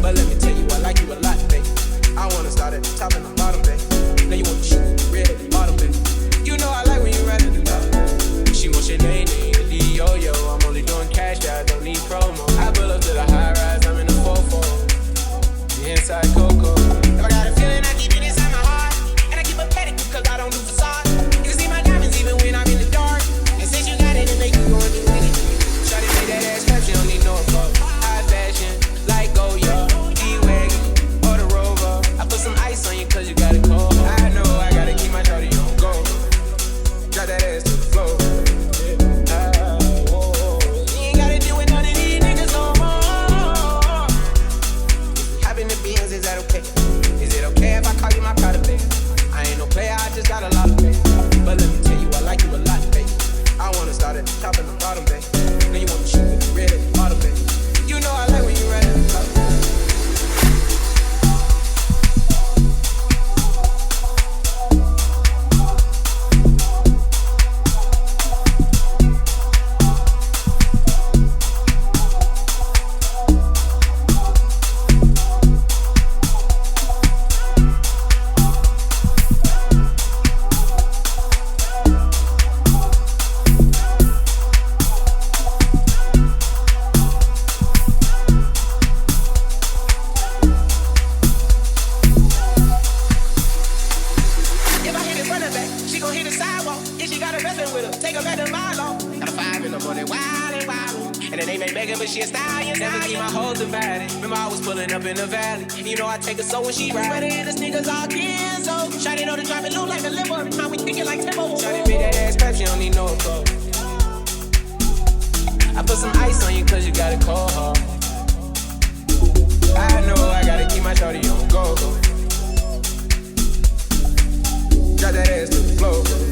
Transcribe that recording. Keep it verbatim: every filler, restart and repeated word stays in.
But let me tell you, I like you a lot, babe. I wanna start at the top and the bottom, babe. Now you wanna shoot the red at the bottom, babe. You know I like when you ride at the top. She wants your name, name, D yo yo. I'm only doing cash, I don't need promo. I pull up to the high rise, I'm in the four four. The inside Coco. If I got a feeling, I keep it inside my heart. And I keep a pedicure cause I don't do facade. You can see my diamonds even when I'm in the dark. And since you got it, it make you go and do anything. Shawty make that ass clap, she don't need no applause. High fashion, like Goya, D-Wagon, or the Rover. I put some ice on you cause you got it cold. I know I gotta keep my shawty on go. Drop that ass to the floor. Ah, whoa. You ain't gotta deal with none of these niggas no more. Hop in the beans, is that okay? Is it okay if I call you my pride, baby? I ain't no player, I just got a lot of faith. But let me tell you, I like you a lot, baby. I wanna start at the top and the bottom, baby. Now you wanna shoot with the red at the bottom, baby. You know I like when you ride at the top. Take her so when she ride, better and the sneakers all Kenzo. Shawty know to drop it low like a limo. Every time we kick it like tempo. Shawty make that ass clap, she don't need no applause. I put some ice on you cause you got it cold hard. I know I gotta keep my shawty on go go. Drop that ass to the floor.